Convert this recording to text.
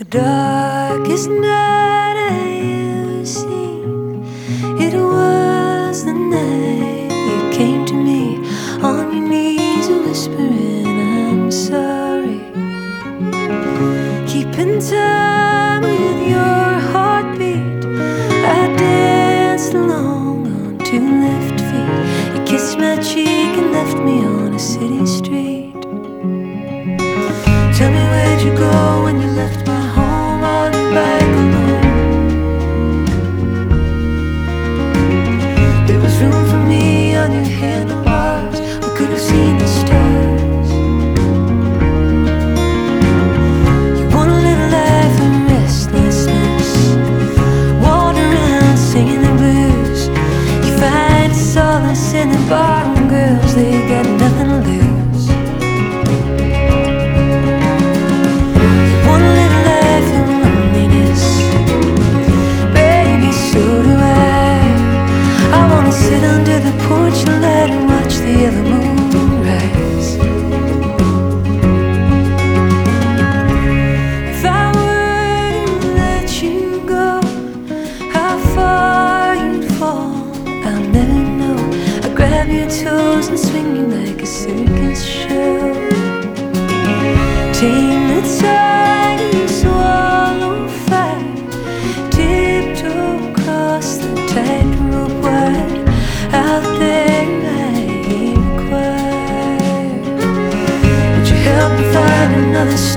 The darkest night I ever seen, it was the night you came to me on your knees whispering, I'm sorry. Keeping time with your heartbeat, I danced along on two left feet. You kissed my cheek and left me on a city street. Tell me, where'd you go when you left my home on your bike alone? There was room for me on your handlebars, we could have seen the stars. You want to live a life of restlessness, wander around singing the blues. You find solace in the bottom girls, they got nothing to lose. Sit under the porch light and watch the yellow moon rise. If I were to let you go, how far you'd fall, I'll never know. I'd grab your toes and swing you like a circus show. Tame the tiger, swallow fire, tiptoe across the tightrope wide. Out there I hear a choir. Would you help me find another